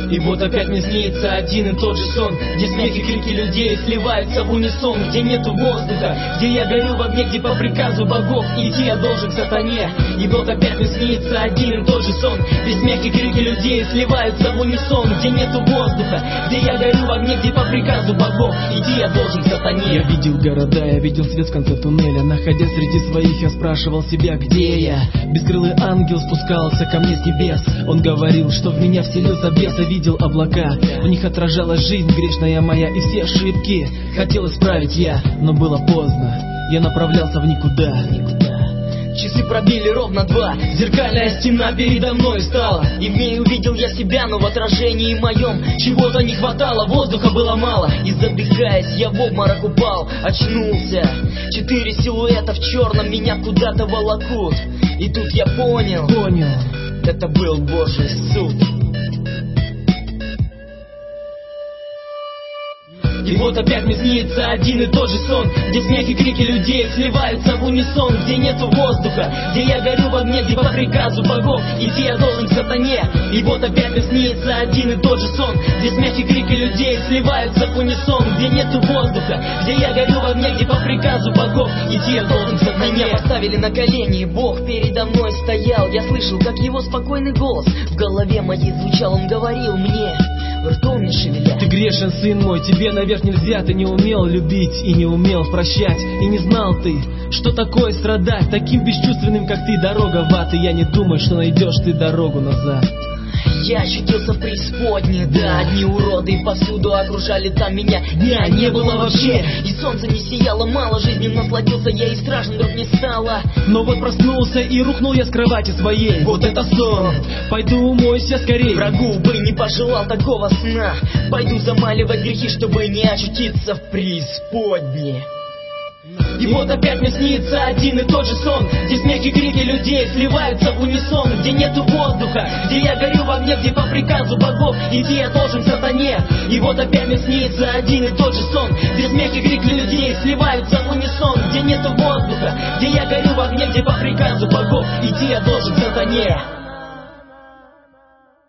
И вот опять мне снится один и тот же сон, где смех и крики людей сливаются в унисон, где нету воздуха, где я горю в огне, где по приказу богов идти я должен к сатане. И вот опять мне снится один и тот же сон, где смех и крики людей сливаются в унисон, где нету воздуха, где я горю в огне, где по приказу богов идти я должен к сатане. Я видел города, я видел свет в конце туннеля. Находясь среди своих, я спрашивал себя, где я. Бескрылый ангел спускался ко мне с небес. Он говорил, что в меня вселился бес. Я видел облака, в них отражалась жизнь грешная моя, и все ошибки хотел исправить я, но было поздно. Я направлялся в никуда. Часы пробили ровно 2, зеркальная стена передо мной стала, и в ней увидел я себя, но в отражении моем чего-то не хватало, воздуха было мало, и задыхаясь я в обморок упал, очнулся. 4 силуэта в черном меня куда-то волокут, и тут я понял, это был Божий суд. И вот опять мне снится один и тот же сон, где смех и крики людей сливаются в унисон, где нету воздуха, где я горю в огне, где по приказу богов идти я должен к сатане. И вот опять мне снится один и тот же сон, где смех и крики людей сливаются в унисон, где нету воздуха, где я горю в огне, где по приказу богов идти я должен к сатане. Меня поставили на колени, Бог передо мной стоял, я слышал, как его спокойный голос в голове моей звучал, он говорил мне, ртом не шевеля: ты грешен, сын мой, тебе наверх нельзя. Ты не умел любить и не умел прощать, и не знал ты, что такое страдать таким бесчувственным, как ты. Дорога в ад, и я не думаю, что найдешь ты дорогу назад. Я ощутился в преисподней, да, одни уроды и повсюду окружали там меня. Дня не было вообще, и солнце не сияло, мало жизнью насладился я, и страшно вдруг не стало. Но вот проснулся и рухнул я с кровати своей. Вот это сон, пойду умойся скорей. Врагу бы не пожелал такого сна, пойду замаливать грехи, чтобы не очутиться в преисподней. И вот опять мне снится один и тот же сон, где смех и крики людей сливаются в унисон, где нету воздуха, где я горю в огне, где по приказу богов идти я должен к сатане. И вот опять мне снится один и тот же сон, где смех и крики людей сливаются в унисон, где нету воздуха, где я горю в огне, где по приказу богов идти я должен к сатане.